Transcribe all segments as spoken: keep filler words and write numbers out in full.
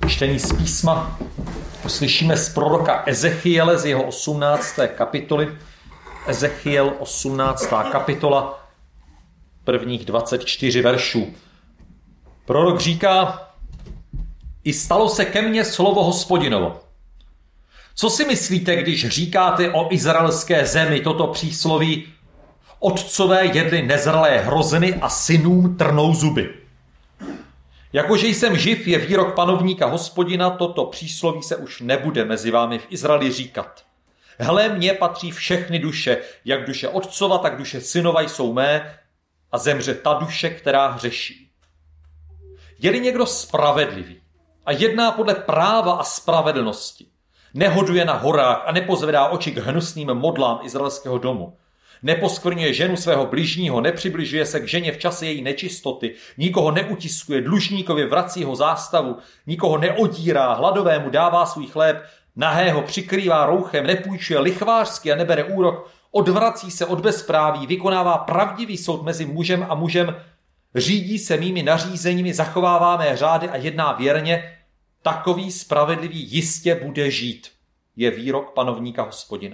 Čtení z písma slyšíme z proroka Ezechiele z jeho osmnácté kapitoly. Ezechiel osmnáctá kapitola, prvních dvacet čtyři veršů. Prorok říká: I stalo se ke mně slovo Hospodinovo. Co si myslíte, když říkáte o izraelské zemi toto přísloví? Otcové jedli nezralé hrozny a synům trnou zuby. Jakože jsem živ, je výrok panovníka Hospodina, toto přísloví se už nebude mezi vámi v Izraeli říkat. Hle, mně patří všechny duše, jak duše otcova, tak duše synova jsou mé, a zemře ta duše, která hřeší. Je-li někdo spravedlivý a jedná podle práva a spravedlnosti, nehoduje na horách a nepozvedá oči k hnusným modlám izraelského domu, neposkvrňuje ženu svého bližního, nepřibližuje se k ženě v čase její nečistoty, nikoho neutiskuje, dlužníkovi vrací ho zástavu, nikoho neodírá, hladovému dává svůj chléb, nahého přikrývá rouchem, nepůjčuje lichvářsky a nebere úrok, odvrací se od bezpráví, vykonává pravdivý soud mezi mužem a mužem, řídí se mými nařízeními, zachovává mé řády a jedná věrně, takový spravedlivý jistě bude žít, je výrok panovníka Hospodina.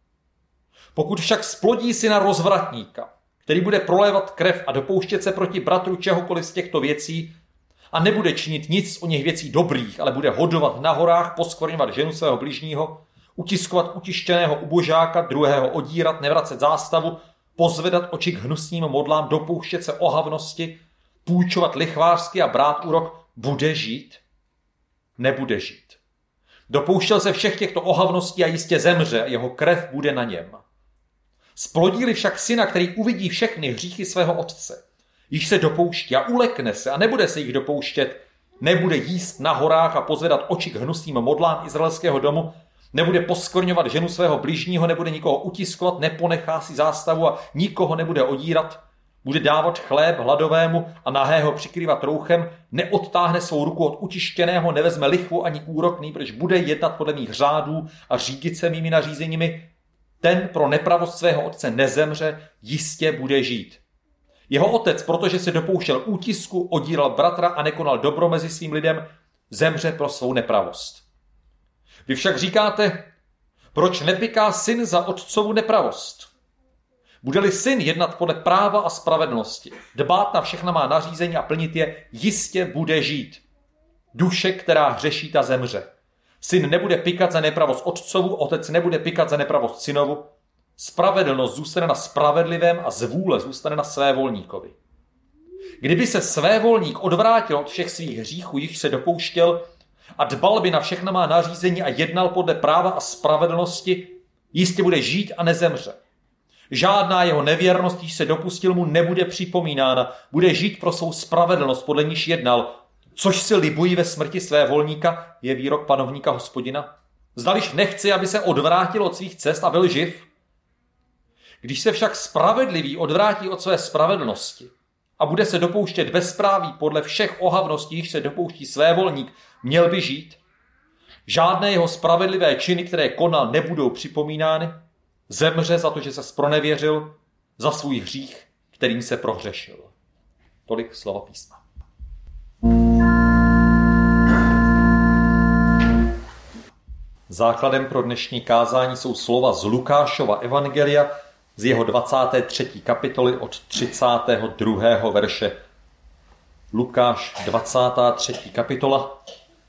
Pokud však splodí syna rozvratníka, který bude prolévat krev a dopouštět se proti bratru čehokoliv z těchto věcí a nebude činit nic z o něch věcí dobrých, ale bude hodovat na horách, poskvrňovat ženu svého bližního, utiskovat utištěného ubožáka, druhého odírat, nevracet zástavu, pozvedat oči k hnusným modlám, dopouštět se ohavnosti, půjčovat lichvářsky a brát úrok, bude žít? Nebude žít. Dopouštěl se všech těchto ohavností a jistě zemře, jeho krev bude na něm. Splodí-li však syna, který uvidí všechny hříchy svého otce, již se dopouští a ulekne se a nebude se jich dopouštět, nebude jíst na horách a pozvedat oči k hnusným modlám izraelského domu, nebude poskvrňovat ženu svého bližního, nebude nikoho utiskovat, neponechá si zástavu a nikoho nebude odírat, bude dávat chléb hladovému a nahého přikrývat rouchem, neodtáhne svou ruku od utištěného, nevezme lichvu ani úrok, nýbrž bude jednat podle mých řádů a řídit se mými nařízeními, ten pro nepravost svého otce nezemře, jistě bude žít. Jeho otec, protože se dopouštěl útisku, odíral bratra a nekonal dobro mezi svým lidem, zemře pro svou nepravost. Vy však říkáte, proč nepiká syn za otcovu nepravost? Bude-li syn jednat podle práva a spravedlnosti, dbát na všechna má nařízení a plnit je, jistě bude žít. Duše, která hřeší, ta zemře. Syn nebude pikat za nepravost otcovu, otec nebude pikat za nepravost synovu. Spravedlnost zůstane na spravedlivém a zvůle zůstane na svévolníkovi. Kdyby se svévolník odvrátil od všech svých hříchů, již se dopouštěl, a dbal by na všechna má nařízení a jednal podle práva a spravedlnosti, jistě bude žít a nezemře. Žádná jeho nevěrnost, již se dopustil, mu nebude připomínána, bude žít pro svou spravedlnost, podle níž jednal, což si libují ve smrti své volníka, je výrok panovníka Hospodina. Zdališ nechci, aby se odvrátil od svých cest a byl živ? Když se však spravedlivý odvrátí od své spravedlnosti a bude se dopouštět bezpráví podle všech ohavností, již se dopouští své volník, měl by žít? Žádné jeho spravedlivé činy, které konal, nebudou připomínány, zemře za to, že se zpronevěřil, za svůj hřích, kterým se prohřešil. Tolik slova písma. Základem pro dnešní kázání jsou slova z Lukášova evangelia z jeho dvacáté třetí kapitoly od třicátého druhého verše. Lukáš dvacátá třetí kapitola.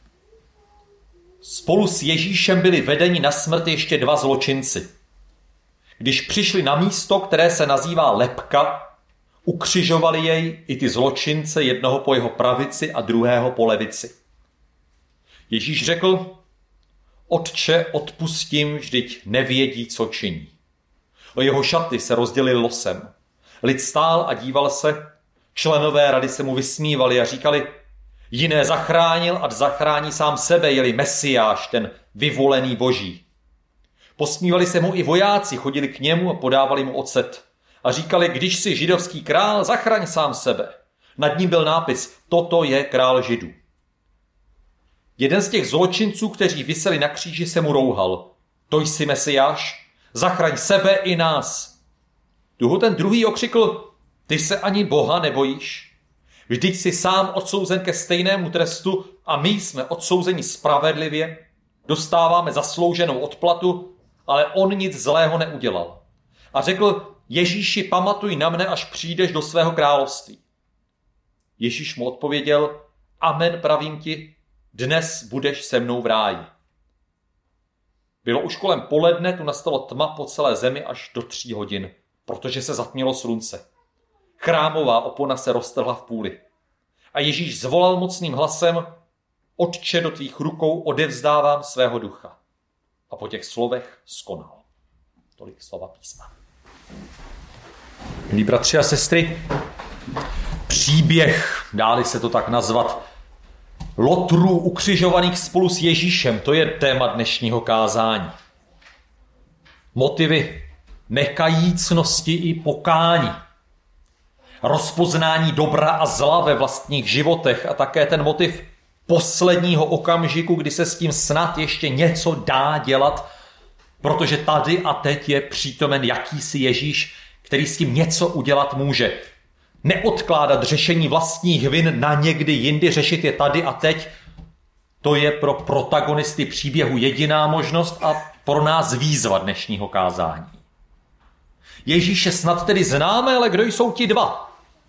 Spolu s Ježíšem byli vedeni na smrt ještě dva zločinci. Když přišli na místo, které se nazývá Lebka, ukřižovali jej i ty zločince, jednoho po jeho pravici a druhého po levici. Ježíš řekl: Otče, odpustím, vždyť nevědí, co činí. O jeho šaty se rozdělil losem. Lid stál a díval se, členové rady se mu vysmívali a říkali: Jiné zachránil, ať zachrání sám sebe, je-li Mesiáš, ten vyvolený Boží. Posmívali se mu i vojáci, chodili k němu a podávali mu ocet. A říkali: Když jsi židovský král, zachraň sám sebe. Nad ním byl nápis: Toto je král Židů. Jeden z těch zločinců, kteří viseli na kříži, se mu rouhal: To jsi Mesiáš, zachraň sebe i nás. Tu ho ten druhý okřikl: Ty se ani Boha nebojíš? Vždyť jsi sám odsouzen ke stejnému trestu a my jsme odsouzeni spravedlivě, dostáváme zaslouženou odplatu, ale on nic zlého neudělal. A řekl, Ježíši, pamatuj na mne, až přijdeš do svého království. Ježíš mu odpověděl, amen, pravím ti, dnes budeš se mnou v ráji. Bylo už kolem poledne, tu nastalo tma po celé zemi až do tří hodin, protože se zatmělo slunce. Chrámová opona se roztrhla v půli. A Ježíš zvolal mocným hlasem, Otče, do tvých rukou odevzdávám svého ducha. A po těch slovech skonal. Tolik slova písma. Milí bratři a sestry, příběh, dá-li se to tak nazvat, lotrů ukřižovaných spolu s Ježíšem, to je téma dnešního kázání. Motivy nekajícnosti i pokání. Rozpoznání dobra a zla ve vlastních životech a také ten motiv posledního okamžiku, kdy se s tím snad ještě něco dá dělat, protože tady a teď je přítomen jakýsi Ježíš, který s tím něco udělat může. Neodkládat řešení vlastních vin na někdy jindy, řešit je tady a teď, to je pro protagonisty příběhu jediná možnost a pro nás výzva dnešního kázání. Ježíše snad tedy známe, ale kdo jsou ti dva?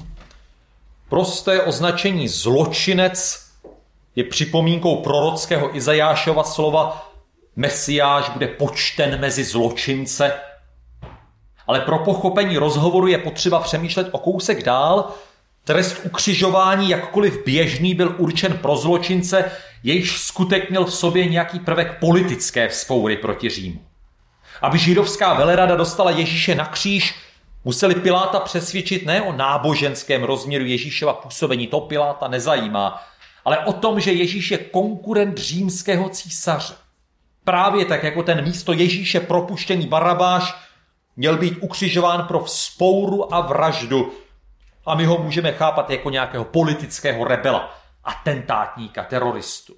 Prosté označení zločinec je připomínkou prorockého Izajášova slova Mesiáš bude počten mezi zločince. Ale pro pochopení rozhovoru je potřeba přemýšlet o kousek dál. Trest ukřižování, jakkoliv běžný, byl určen pro zločince, jejichž skutek měl v sobě nějaký prvek politické vzpoury proti Římu. Aby židovská velerada dostala Ježíše na kříž, museli Piláta přesvědčit ne o náboženském rozměru Ježíšova působení, to Piláta nezajímá, ale o tom, že Ježíš je konkurent římského císaře. Právě tak, jako ten místo Ježíše propuštěný Barabáš měl být ukřižován pro vzpouru a vraždu. A my ho můžeme chápat jako nějakého politického rebela, atentátníka, teroristu.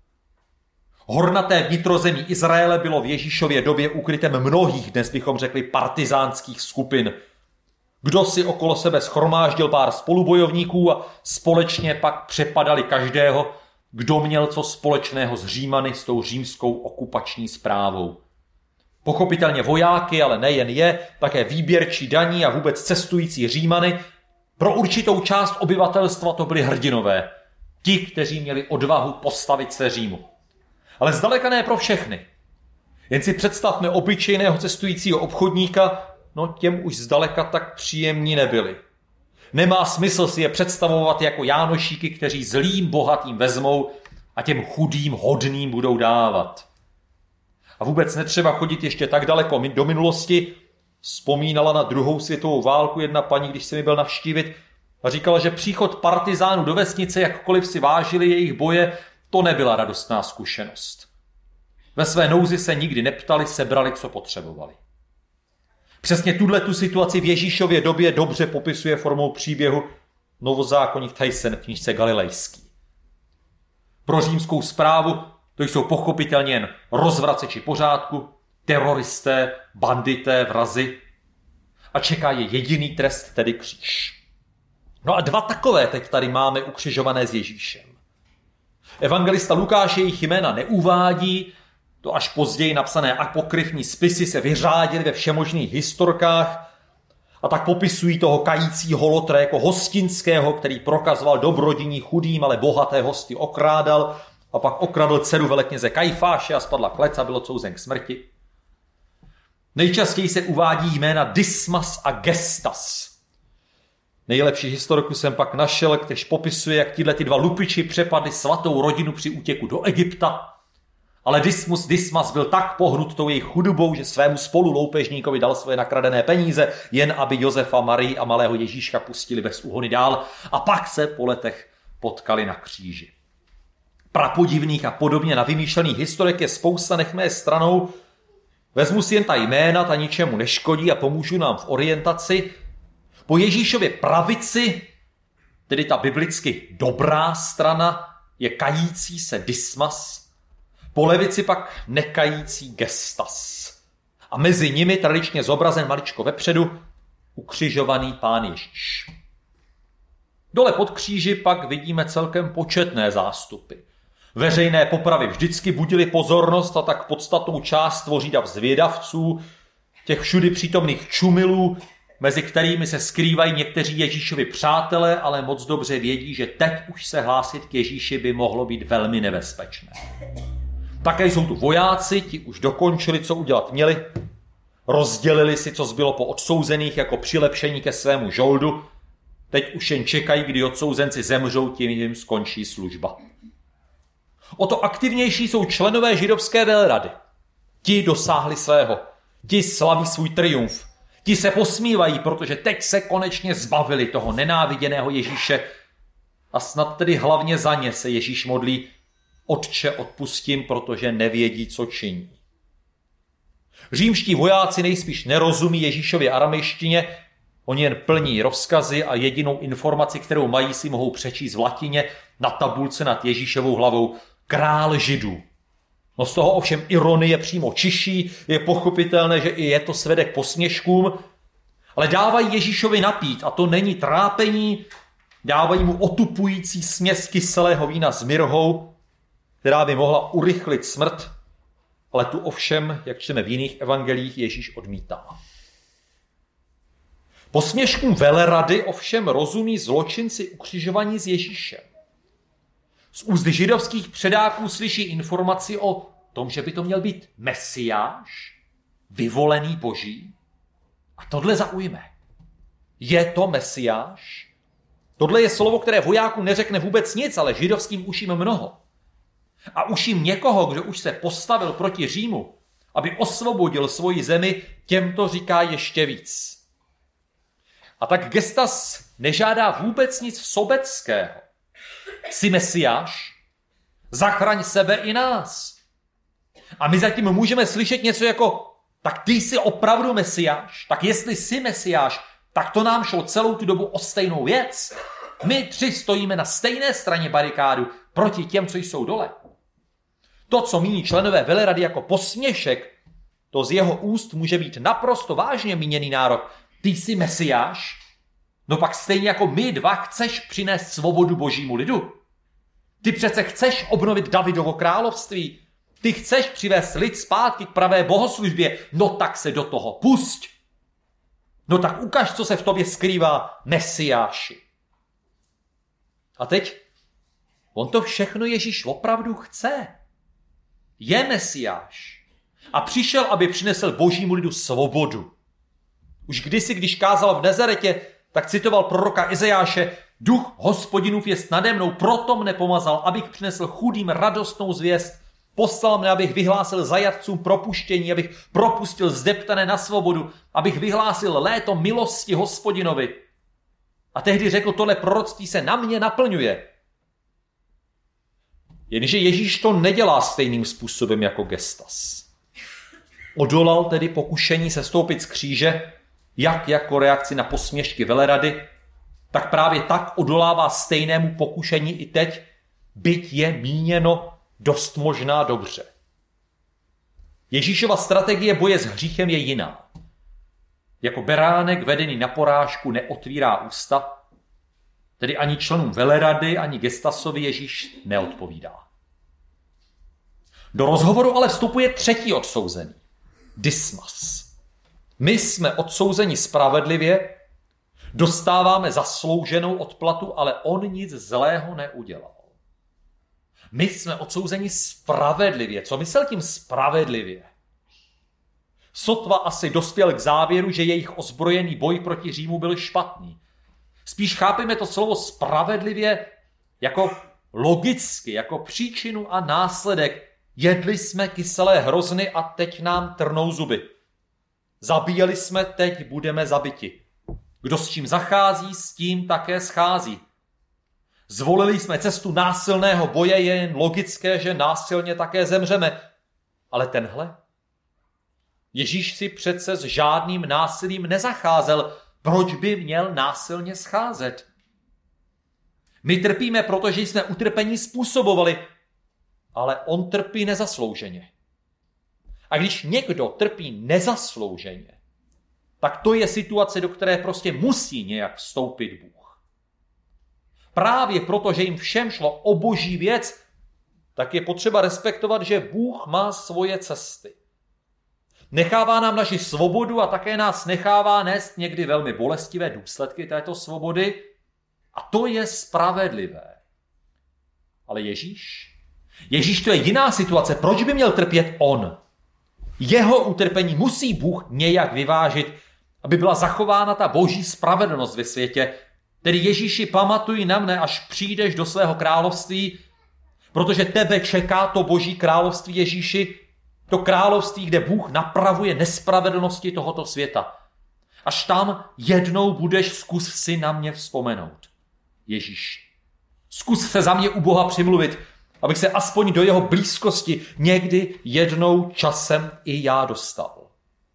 Hornaté vnitrozemí Izraele bylo v Ježíšově době ukrytem mnohých, dnes bychom řekli, partizánských skupin. Kdo si okolo sebe shromáždil pár spolubojovníků a společně pak přepadali každého, kdo měl co společného s Římany, s tou římskou okupační správou. Pochopitelně vojáky, ale nejen je, také výběrčí daní a vůbec cestující Římany. Pro určitou část obyvatelstva to byli hrdinové. Ti, kteří měli odvahu postavit se Římu. Ale zdaleka ne pro všechny. Jen si představme obyčejného cestujícího obchodníka, no těm už zdaleka tak příjemní nebyli. Nemá smysl si je představovat jako jánošíky, kteří zlým bohatým vezmou a těm chudým hodným budou dávat. A vůbec netřeba chodit ještě tak daleko do minulosti. Vzpomínala na druhou světovou válku jedna paní, když se mi byl navštívit, a říkala, že příchod partizánů do vesnice, jakkoliv si vážili jejich boje, to nebyla radostná zkušenost. Ve své nouzi se nikdy neptali, sebrali, co potřebovali. Přesně tuto situaci v Ježíšově době dobře popisuje formou příběhu novozákonník Tyson v knížce Galilejský. Pro římskou správu to jsou pochopitelně jen rozvraceči pořádku, teroristé, bandité, vrazi a čeká je jediný trest, tedy kříž. No a dva takové teď tady máme ukřižované s Ježíšem. Evangelista Lukáš jejich jména neuvádí, to až později napsané apokryfní spisy se vyřádily ve všemožných historkách a tak popisují toho kajícího lotra jako hostinského, který prokazoval dobrodiní chudým, ale bohaté hosty okrádal a pak okradl dceru velekněze Kajfáše a spadla klec a byl odsouzen k smrti. Nejčastěji se uvádí jména Dismas a Gestas. Nejlepší historku jsem pak našel, který popisuje, jak tyhle ty dva lupiči přepadli svatou rodinu při útěku do Egypta. Ale Dismus Dismas byl tak pohnut tou jejich chudobou, že svému spoluloupežníkovi dal své nakradené peníze, jen aby Josefa, Marii a malého Ježíška pustili bez úhony dál a pak se po letech potkali na kříži. Prapodivných a podobně navymýšlených historek je spousta, nechme je stranou. Vezmu si jen ta jména, ta ničemu neškodí a pomůžu nám v orientaci. Po Ježíšově pravici, tedy ta biblicky dobrá strana, je kající se Dismas, po levici pak nekající Gestas. A mezi nimi tradičně zobrazen maličko vepředu ukřižovaný Pán Ježíš. Dole pod kříži pak vidíme celkem početné zástupy. Veřejné popravy vždycky budily pozornost a tak podstatnou část tvoří dav zvědavců, těch všudy přítomných čumilů, mezi kterými se skrývají někteří Ježíšovi přátelé, ale moc dobře vědí, že teď už se hlásit k Ježíši by mohlo být velmi nebezpečné. Také jsou tu vojáci, ti už dokončili, co udělat měli, rozdělili si, co zbylo po odsouzených jako přilepšení ke svému žoldu, teď už jen čekají, kdy odsouzenci zemřou, tím jim skončí služba. O to aktivnější jsou členové židovské velrady. Ti dosáhli svého, ti slaví svůj triumf, ti se posmívají, protože teď se konečně zbavili toho nenáviděného Ježíše a snad tedy hlavně za ně se Ježíš modlí: Otče, odpustím, protože nevědí, co činí. Římští vojáci nejspíš nerozumí Ježíšově aramejštině, oni jen plní rozkazy a jedinou informaci, kterou mají, si mohou přečíst v latině na tabulce nad Ježíšovou hlavou: Král Židů. No z toho ovšem ironie přímo čiší, je pochopitelné, že i je to svede k posměškům, ale dávají Ježíšovi napít a to není trápení, dávají mu otupující směs kyselého vína s mirhou, která by mohla urychlit smrt, ale tu ovšem, jak čteme v jiných evangelích, Ježíš odmítá. Posměškům velrady ovšem rozumí zločinci ukřižovaní s Ježíšem. Z úst židovských předáků slyší informaci o tom, že by to měl být Mesiáš, vyvolený Boží. A tohle zaujme. Je to Mesiáš? Tohle je slovo, které vojákům neřekne vůbec nic, ale židovským uším mnoho. A uším někoho, kdo už se postavil proti Římu, aby osvobodil svoji zemi, těm to říká ještě víc. A tak Gestas nežádá vůbec nic sobeckého. Jsi Mesiáš? Zachraň sebe i nás. A my zatím můžeme slyšet něco jako: tak ty jsi opravdu Mesiáš? Tak jestli jsi Mesiáš, tak to nám šlo celou tu dobu o stejnou věc. My tři stojíme na stejné straně barikádu proti těm, co jsou dole. To, co míní členové velrady jako posměšek, to z jeho úst může být naprosto vážně míněný nárok. Ty jsi Mesiáš? No pak stejně jako my dva chceš přinést svobodu Božímu lidu. Ty přece chceš obnovit Davidovo království. Ty chceš přivést lid zpátky k pravé bohoslužbě. No tak se do toho pusť. No tak ukaž, co se v tobě skrývá, Mesiáši. A teď, on to všechno Ježíš opravdu chce. Je Mesiáš. A přišel, aby přinesl Božímu lidu svobodu. Už kdysi, když kázal v Nazaretě, tak citoval proroka Izajáše: Duch Hospodinův jest nade mnou, proto mne pomazal, abych přinesl chudým radostnou zvěst. Poslal mne, abych vyhlásil zajatcům propuštění, abych propustil zdeptané na svobodu, abych vyhlásil léto milosti Hospodinovi. A tehdy řekl: tohle proroctví se na mě naplňuje. Jenže Ježíš to nedělá stejným způsobem jako Gestas. Odolal tedy pokušení sestoupit z kříže, jak jako reakci na posměšky velrady, tak právě tak odolává stejnému pokušení i teď, byť je míněno dost možná dobře. Ježíšova strategie boje s hříchem je jiná. Jako beránek vedený na porážku neotvírá ústa, tedy ani členům velrady, ani Gestasovi Ježíš neodpovídá. Do rozhovoru ale vstupuje třetí odsouzený, Dismas. My jsme odsouzeni spravedlivě, dostáváme zaslouženou odplatu, ale on nic zlého neudělal. My jsme odsouzeni spravedlivě. Co myslel tím spravedlivě? Sotva asi dospěl k závěru, že jejich ozbrojený boj proti Římu byl špatný. Spíš chápeme to slovo spravedlivě jako logicky, jako příčinu a následek. Jedli jsme kyselé hrozny a teď nám trnou zuby. Zabíjeli jsme, teď budeme zabiti. Kdo s čím zachází, s tím také schází. Zvolili jsme cestu násilného boje, je jen logické, že násilně také zemřeme. Ale tenhle? Ježíš si přece s žádným násilím nezacházel. Proč by měl násilně scházet? My trpíme, protože jsme utrpení způsobovali, ale on trpí nezaslouženě. A když někdo trpí nezaslouženě, tak to je situace, do které prostě musí nějak vstoupit Bůh. právě proto, že jim všem šlo o boží věc, tak je potřeba respektovat, že Bůh má svoje cesty. Nechává nám naši svobodu a také nás nechává nést někdy velmi bolestivé důsledky této svobody a to je spravedlivé. Ale Ježíš? Ježíš to je jiná situace. Proč by měl trpět on? Jeho utrpení musí Bůh nějak vyvážit, aby byla zachována ta boží spravedlnost ve světě. Tedy Ježíši, pamatuj na mne, až přijdeš do svého království, protože tebe čeká to boží království, Ježíši, to království, kde Bůh napravuje nespravedlnosti tohoto světa. Až tam jednou budeš, zkus si na mě vzpomenout. Ježíš, zkus se za mě u Boha přimluvit, abych se aspoň do jeho blízkosti někdy jednou časem i já dostal.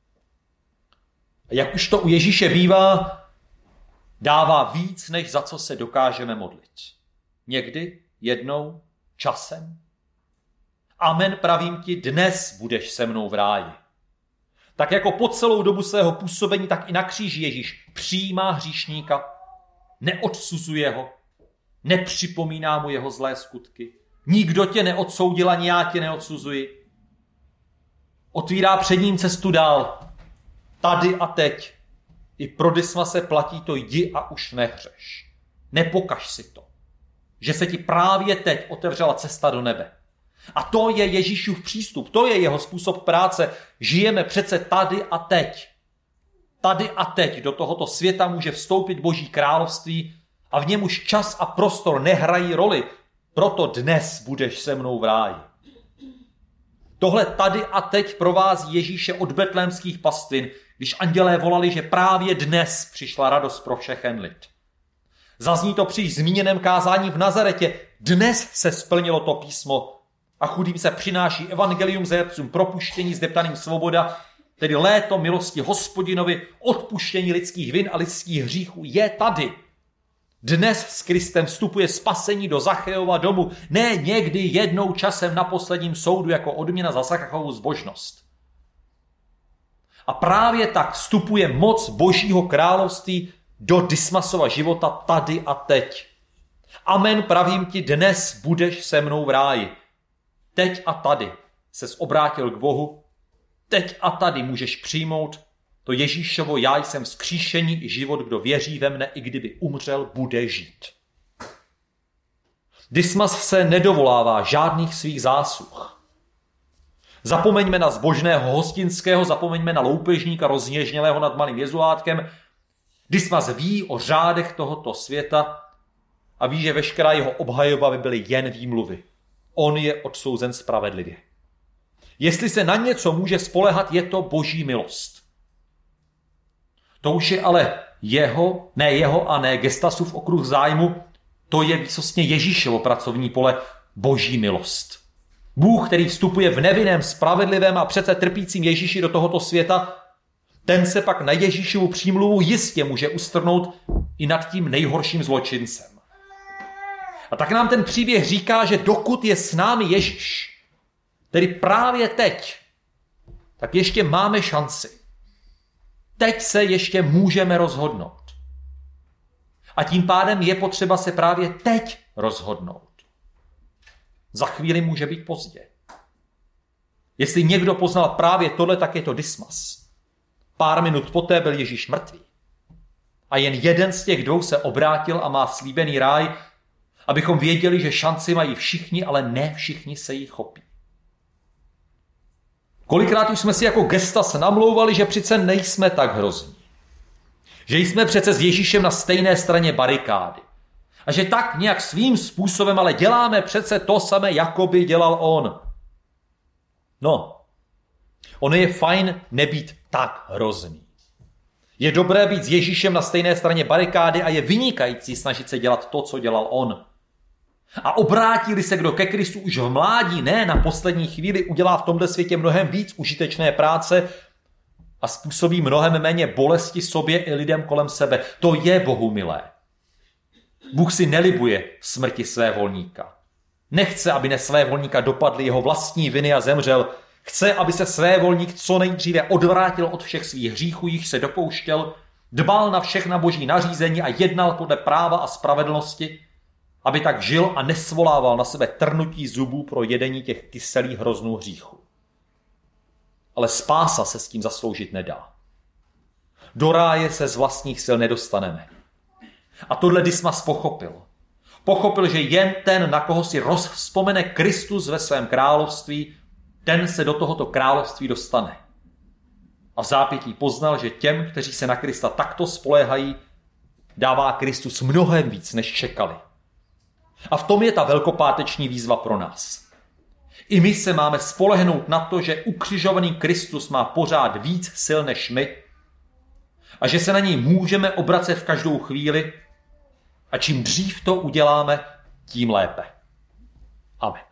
A jak už to u Ježíše bývá, dává víc, než za co se dokážeme modlit. Někdy, jednou, časem. Amen, pravím ti, dnes budeš se mnou v ráji. Tak jako po celou dobu svého působení, tak i na kříži Ježíš přijímá hříšníka, neodsuzuje ho, nepřipomíná mu jeho zlé skutky. Nikdo tě neodsoudil, ani já tě neodsuzuji. Otvírá před ním cestu dál. Tady a teď. I pro Dismase platí to jdi a už nehřeš. Nepokaž si to. Že se ti právě teď otevřela cesta do nebe. A to je Ježíšův přístup, to je jeho způsob práce. Žijeme přece tady a teď. Tady a teď do tohoto světa může vstoupit Boží království a v něm už čas a prostor nehrají roli. Proto dnes budeš se mnou v ráji. Tohle tady a teď provází Ježíše od betlémských pastvin, když andělé volali, že právě dnes přišla radost pro všechen lid. Zazní to při zmíněném kázání v Nazaretě. Dnes se splnilo to písmo a chudým se přináší evangelium, zajatcům propuštění, zdeptaným svoboda, tedy léto milosti Hospodinovi, odpuštění lidských vin a lidských hříchů je tady. Dnes s Kristem vstupuje spasení do Zachéova domu, ne někdy jednou časem na posledním soudu jako odměna za Zachéovou zbožnost. A právě tak vstupuje moc Božího království do Dismasova života tady a teď. Amen, pravím ti, dnes budeš se mnou v ráji. Teď a tady ses obrátil k Bohu, teď a tady můžeš přijmout to Ježíšovo já jsem vzkříšení i život, kdo věří ve mne, i kdyby umřel, bude žít. Dismas se nedovolává žádných svých zásluh. Zapomeňme na zbožného hostinského, zapomeňme na loupežníka rozněžnělého nad malým jezulátkem. Dismas ví o řádech tohoto světa a ví, že veškerá jeho obhajoba by byly jen výmluvy. On je odsouzen spravedlivě. Jestli se na něco může spolehat, je to Boží milost. To už je ale jeho, ne jeho a ne Gestasův okruh zájmu, to je výsostně Ježíšovo pracovní pole, Boží milost. Bůh, který vstupuje v nevinném, spravedlivém a přece trpícím Ježíši do tohoto světa, ten se pak na Ježíšovu přímluvu jistě může ustrnout i nad tím nejhorším zločincem. A tak nám ten příběh říká, že dokud je s námi Ježíš, tedy právě teď, tak ještě máme šanci. Teď se ještě můžeme rozhodnout. A tím pádem je potřeba se právě teď rozhodnout. Za chvíli může být pozdě. Jestli někdo poznal právě tohle, tak je to Dismas. Pár minut poté byl Ježíš mrtvý. A jen jeden z těch dvou se obrátil a má slíbený ráj, abychom věděli, že šanci mají všichni, ale ne všichni se jí chopí. Kolikrát už jsme si jako Gestas namlouvali, že přece nejsme tak hrozní. Že jsme přece s Ježíšem na stejné straně barikády. A že tak nějak svým způsobem, ale děláme přece to samé, jako by dělal on. No, ono je fajn nebýt tak hrozný. Je dobré být s Ježíšem na stejné straně barikády a je vynikající snažit se dělat to, co dělal on. A obrátili se kdo ke Kristu už v mládí, ne na poslední chvíli, udělá v tomhle světě mnohem víc užitečné práce a způsobí mnohem méně bolesti sobě i lidem kolem sebe. To je Bohu milé. Bůh si nelibuje smrti svévolníka. Nechce, aby ne svévolníka dopadly jeho vlastní viny a zemřel. Chce, aby se svévolník co nejdříve odvrátil od všech svých hříchů, jich se dopouštěl, dbal na všechna boží nařízení a jednal podle práva a spravedlnosti, aby tak žil a nesvolával na sebe trnutí zubů pro jedení těch kyselých hroznů hříchu. Ale spása se s tím zasloužit nedá. Do ráje se z vlastních sil nedostaneme. A tohle Dismas pochopil. Pochopil, že jen ten, na koho si rozvzpomene Kristus ve svém království, ten se do tohoto království dostane. A v zápětí poznal, že těm, kteří se na Krista takto spoléhají, dává Kristus mnohem víc, než čekali. A v tom je ta velkopáteční výzva pro nás. I my se máme spolehnout na to, že ukřižovaný Kristus má pořád víc sil než my a že se na něj můžeme obracet v každou chvíli a čím dřív to uděláme, tím lépe. Amen.